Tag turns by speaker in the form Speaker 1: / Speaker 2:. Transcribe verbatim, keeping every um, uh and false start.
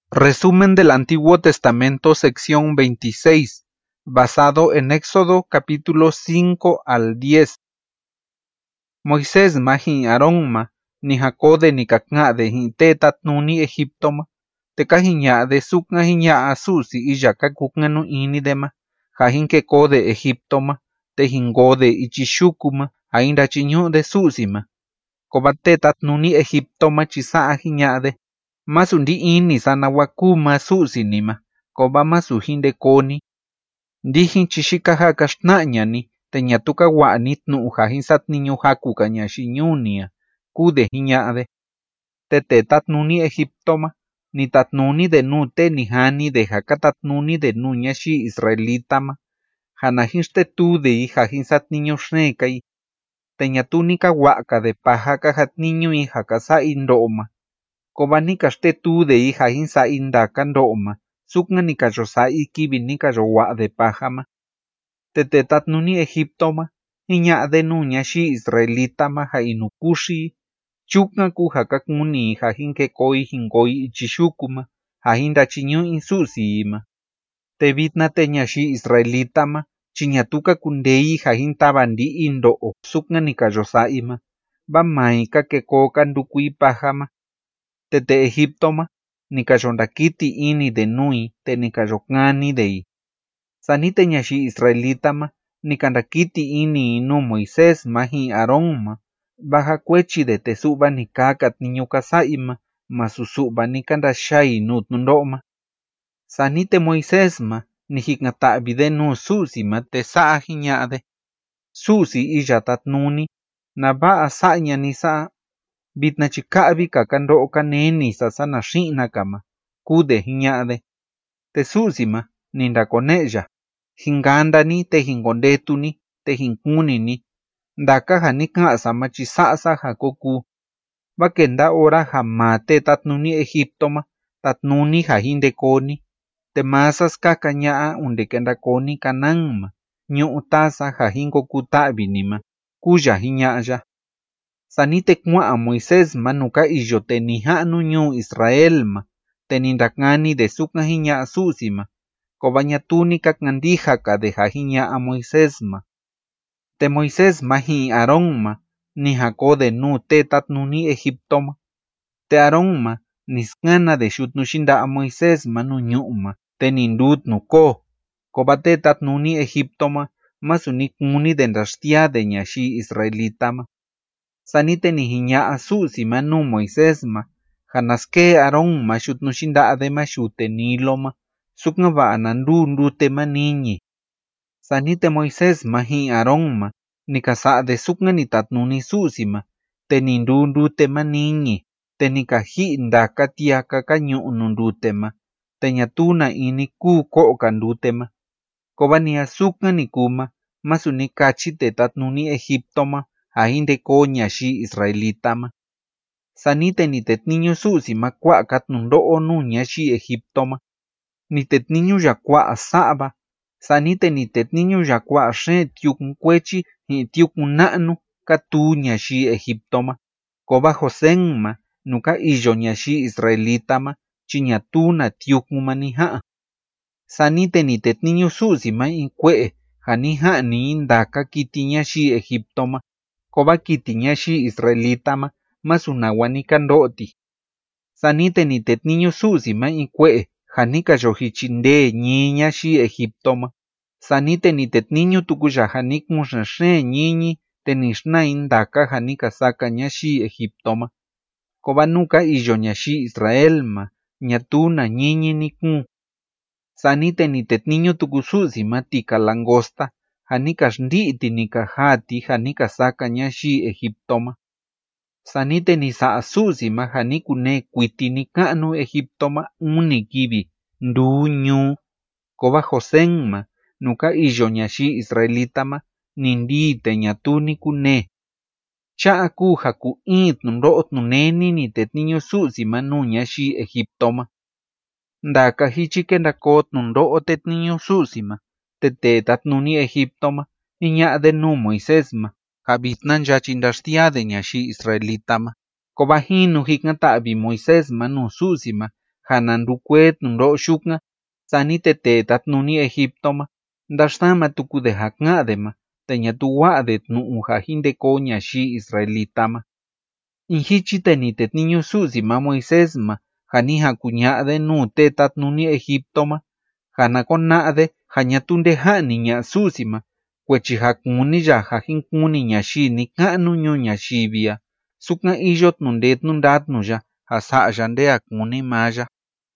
Speaker 1: Resumen del Antiguo Testamento, sección veintiséis, basado en Éxodo capítulos cinco al diez. Moisés ma hi Aarón ma ni Jacode ni kaknga'de hi tetat nuni Egipto ma, teka hiña'de suknga hiña'a susi iyaka kuknga nu inide ma, ja hinkekode Egipto ma, te hingode ichixuku ma, ja inrachiñu'de susi ma. Koba tetat nuni Egipto ma chisa'a hiña'de, masu ndi ini sanawaku ma susi ni ma, koba masu hindekoni. Ndihin chixika ja kaxtna'ñani, te ñatuka wa'ani tnu'u ja jinsatniñu jakuka ñaxiñunia, kude hiña'de. Te tetat nuni Egipto ma, ni tatnuni de nu te ni hani de ja katatnuni de nu ñaxi israelita ma, ja na jinxtetude ja jinsatniñu xnekai, te ñatu nika wa'ka de paja kajatniñui ja kasa'i ndo'o ma. Koba nika xtetude ja jinsa'i ndaka ndo'o ma, suknga nika yosa'i kivi nika yowa'de paja ma. Te tetat nuni Egipto ma, hiña'de nu ñaxi israelita ma ja inukuxi, chuknga ku ja kakuni ja jinkekoi jinkoi ichixuku ma, ja jinrachiñu'i susi ma. Te vitna te ñaxi israelita ma, chi ñatuka kundei ja jintava ndi'i ndo'o suknga nika yosa'i ma, va mai kakeko kandukui paja ma. Te te Egipto ma, nika yondakiti ini de nui te nika yokani dei. Sani te ñaxi israelita ma, nika ndakiti ini nu Moisés ma hi Aarón ma, va ja kuechi de te su'va nika katniñu kasa'i ma, ma su su'va nika ndaxai nu tnundo'o ma. Sani te Moisés ma, ni jikngata'vide nu susi ma te sa'a hiña'de. Susi iya tatnuni, na va'a sa'ñani sa'a. Vitna chi ka'vi ka kando'o kaneni sa sa naxi'naka ma, kude hiña'de. Te susi ma, ni ndakone'ya, jingandani te jinkondetuni, te jinkunini, ndaka ja nika'sa ma chi sa'sa ja koku. Va kenda ora ja ma te tatnuni Egipto ma, tatnuni ja hindekoni, te masas kakaña'a unde kendakoni Canaán ma, ñu'u tasa ja jinkokuta'vini ma, kuya hiña'ya. Sani te kua'a Moisés ma nuka iyo te ni ja'nu ñuu Israel ma, te ni ndakani de suknga hiña'a susi ma, koba ñatuni kakngandijaka de ja hiña'a Moisés ma. Te Moisés ma hi Aarón ma, ni jakode nu te tatnuni Egipto ma. Te Aarón ma, ni skana de xutnu xinda'a Moisés ma nu ñu'u ma, te ni ndutnu ko, koba te tatnuni Egipto ma, masu ni kuni de ndaxtia de ñaxi israelita ma. Sani te ni hiña'a susi ma nu Moisés ma, ja naske Aarón ma xutnu xinda'ade ma xute Nilo ma, suknga va'a nandu ndute ma niñi. Sani te Moisés ma hi Aarón ma, ni kasa'de suknga ni tatnuni susi ma, te ni ndu ndute ma niñi, te ni kaji'i ndaka tiaka ka ñu'u nu ndute ma, te ñatu na ini ku ko'ka ndute ma. Koba nia suknga ni ku ma, masu ni kachi te tatnuni Egipto ma, ja hindeko ñaxi israelita ma. Sani te ni tetniñu susi ma kua'a ka tnundo'o nu ñaxi Egipto ma. Ni tetniñu ya kua'a sa'va, sani te ni tetniñu ya kua'a xe tiukun kuechi hi tiukun na'nu ka tu ñaxi Egipto ma. Koba Josén ma, nuka iyo ñaxi israelita ma, chi ñatu na tiukun ma ni ja'a. Sani te ni tetniñu susi ma in kue'e ja ni ja'ni ndaka kiti ñaxi Egipto ma, koba kiti ñaxi israelita ma, masu nawa ni kando'ti. Sani te ni tetniñu susi ma in kue'e ja ni kayojichinde ñi ñaxi Egipto ma. Sani te ni tetniñu tukuya ja ni kunxenxe ñiñi te ni xna'i ndaka ja ni kasaka ñaxi Egipto ma. Koba nuka iyo ñaxi Israel ma, ñatu na ñiñi ni kun. Sani te ni tetniñu tuku susi ma tika langosta, ja ni kaxndi'ti ni kajati ja ni kasaka ñaxi Egipto ma. Sani te ni sa'a susi ma ja ni kune kuiti ni ka'nu Egipto ma uni kivi, ndu ñu. Koba Josén ma, nuka iyo ñaxi israelita ma, ni ndi te ñatu ni kune. Cha'a ku ja ku in tnundo'o tnuneni ni tetniñu susi ma nu ñaxi Egipto ma. Ndaka jichi kendako tnundo'o tetniñu susi ma, te te tatnuni Egipto ma, hiña'de nu Moisés ma, ja vitna nyachi ndaxtiade ñaxi israelita ma. Koba jinu jikngata'vi Moisés ma nu susi ma, jana ndukuet nro xuknga sani tete tatnuni Egiptoma ndaxtama tuku de jaknga'dema teña tuwa'de tnu'u ja jindeko ñaxi israelitama. Injichi tenitetniñu su'sima Moisésma ja ni jakuña'de nuu te tatnuni Egiptoma jana kona'de ja ñatunde ja'ni ña su'sima kuechi jakuni ya ja jinkuni ñaxi nika'nu ñuu ñaxivia sukan iyo tnundee tnundatnu ya ja sa'ya nde jakuni maa ya.